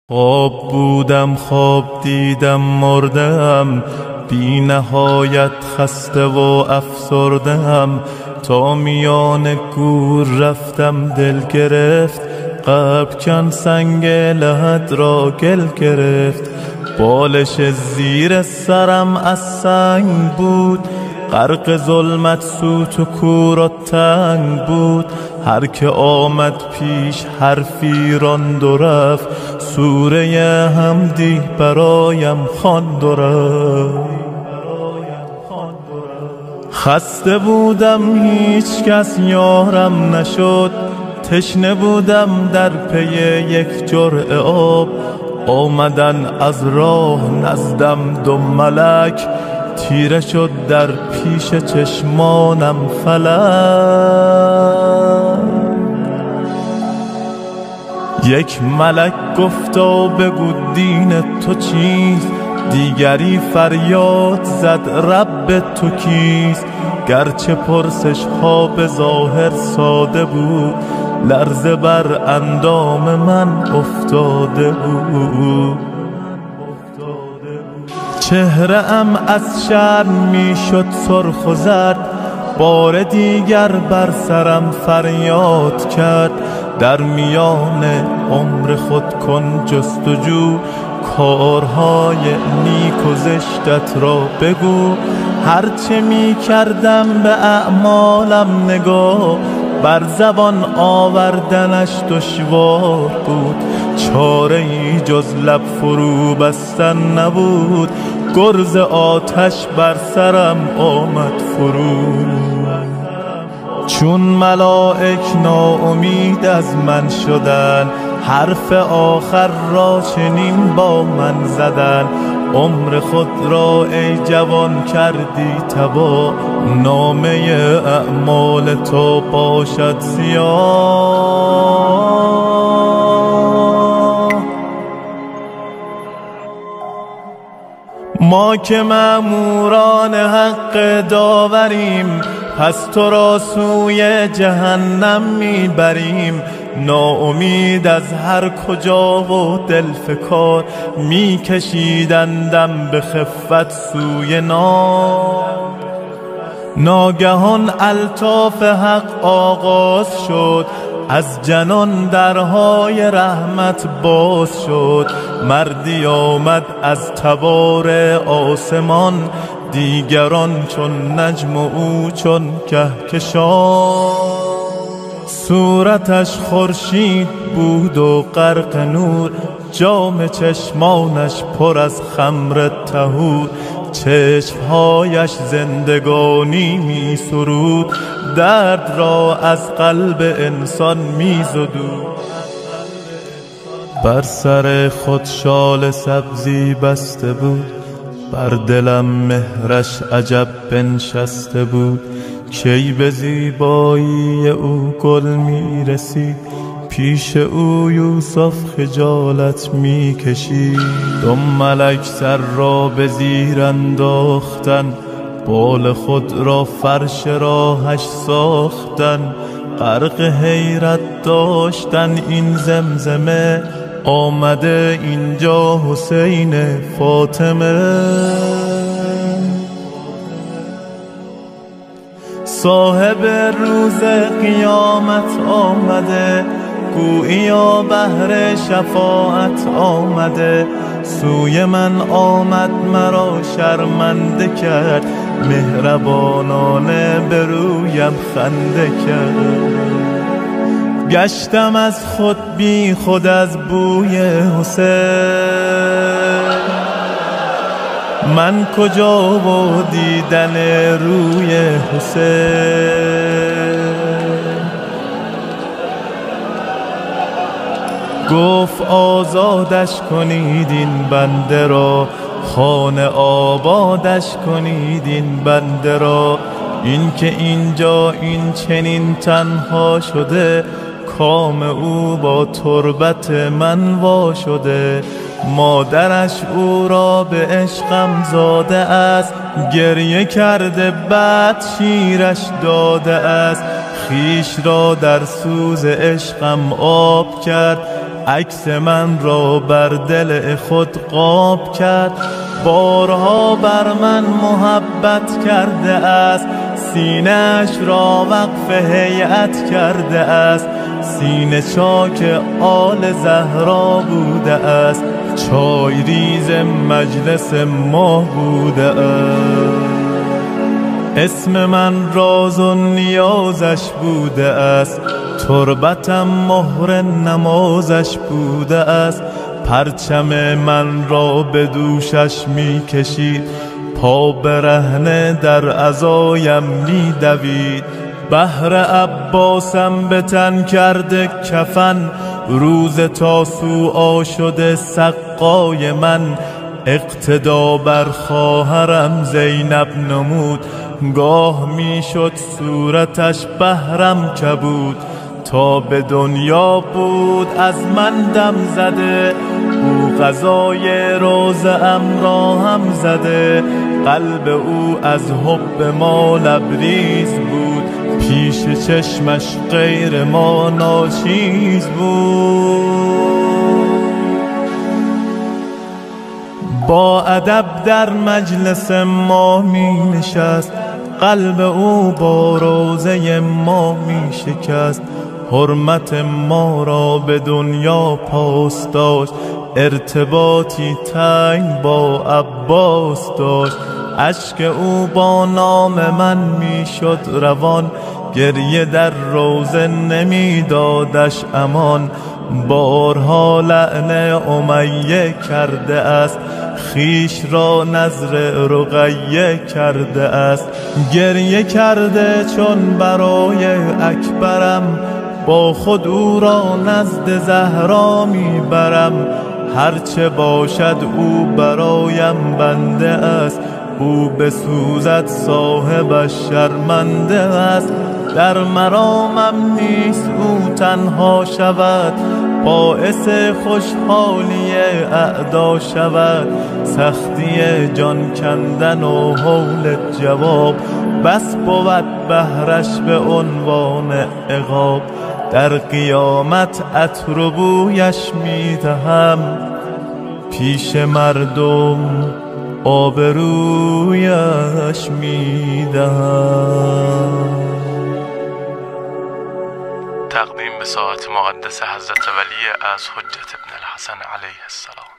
خواب بودم خواب دیدم مردم، بی نهایت خسته و افسردم. تا میان گور رفتم دل گرفت، قلب کن سنگ لحد را گل گرفت. بالش زیر سرم از سنگ بود، غرق ظلمت سوت و کور و تنگ بود. هر که آمد پیش حرفی راند و رفت، سوره حمدی برایم خواند و رفت. خسته بودم هیچ کس یارم نشد، تشنه بودم در پی یک جرعه آب. آمدن از راه نزدم دو ملک، تیره شد در پیش چشمانم فلک. یک ملک گفتا بگو دین تو چیست، دیگری فریاد زد رب تو کیست. گرچه پرسش ها به ظاهر ساده بود، لرزه بر اندام من افتاده بود. چهره ام از شرم می شد سرخ و زرد، بار دیگر بر سرم فریاد کرد. در میان عمر خود کن جستجو، کارهای نیک و زشتت را بگو. هرچه می کردم به اعمالم نگاه، بر زبان آوردنش دشوار بود. چاره ای جز لب فرو بستن نبود، گرز آتش بر سرم آمد فرو. چون ملائک ناامید از من شدن، حرف آخر را چنین با من زدن. عمر خود را ای جوان کردی تباه، نامه اعمال تو باشد سیاه. ما که مأموران حق داوریم، پس تو را سوی جهنم میبریم. ناامید از هر کجا و دل فکار، میکشیدندم به خفت سوی نار. ناگهان الطاف حق آغاز شد، از جنان درهای رحمت باز شد. مردی آمد از تبار آسمان، دیگران چون نجم و او چون کهکشان. صورتش خورشید بود و غرق نور، جام چشمانش پر از خمر طهور. چشمهایش زندگانی می سرود، درد را از قلب انسان می زدود. بر سر خود شال سبزی بسته بود، بر دلم مهرش عجب بنشسته بود. کی به زیبایی او گل می رسید، پیش او یوسف خجالت می کشید. دو ملک سر را به زیر انداختن، بال خود را فرش راهش ساختن. غرق حیرت داشتن این زمزمه، آمده اینجا حسین فاطمه. صاحب روز قیامت آمده، گوییا بهر شفاعت آمده. سوی من آمد مرا شرمنده کرد، مهربانانه به رویم خنده کرد. گشتم از خود بی خود از بوی حسین، من کجا و دیدن روی حسین. گفت آزادش کنید این بنده را، خانه آبادش کنید این بنده را. این که اینجا این چنین تنها شده، کام او با تربت من وا شده. مادرش او را به عشقم زاده است، گریه کرده بعد شیرش داده است. خیش را در سوز عشقم آب کرد، عکس من را بر دل خود قاب کرد. بارها بر من محبت کرده است، سینه‌اش را وقف هیئت کرده است. سینه چاک آل زهرا بوده است، چای ریز مجلس ما بوده است. اسم من راز و نیازش بوده است، تربتم مهر نمازش بوده است. پرچم من را به دوشش می کشید، پا برهنه در عزایم می دوید. بهر عباسم به تن کرده کفن، روز تاسوعا شده سقای من. اقتدا بر خواهرم زینب نمود، گاه می شد صورتش بهرم کبود. تا به دنیا بود از من دم زده، او غذای روزم را هم زده. قلب او از حب ما لبریز بود، پیش چشمش غیر ما ناچیز بود. با ادب در مجلس ما می نشست، قلب او با روزه ما می شکست. حرمت ما را به دنیا پاس داشت، ارتباطی تنگ با عباس داشت. اشک او با نام من می شد روان، گریه در روزه نمی دادش امان. بارها لعن امیه کرده است، خیش را نذر رقیه کرده است. گریه کرده چون برای اکبرم، با خود او را نزد زهرا می برم. هرچه باشد او برایم بنده است، او بسوزد صاحبش شرمنده است. در مرامم نیست او تنها شود، باعث خوشحالی اعدا شود. سختی جان کندن و هول جواب، بس بود بهرش به عنوان عقاب. در قیامت عطر و بویش می دهم، پیش مردم آبرویش می دهم. تقدیم به ساعت مقدس حضرت ولی از حجت ابن الحسن علیه السلام.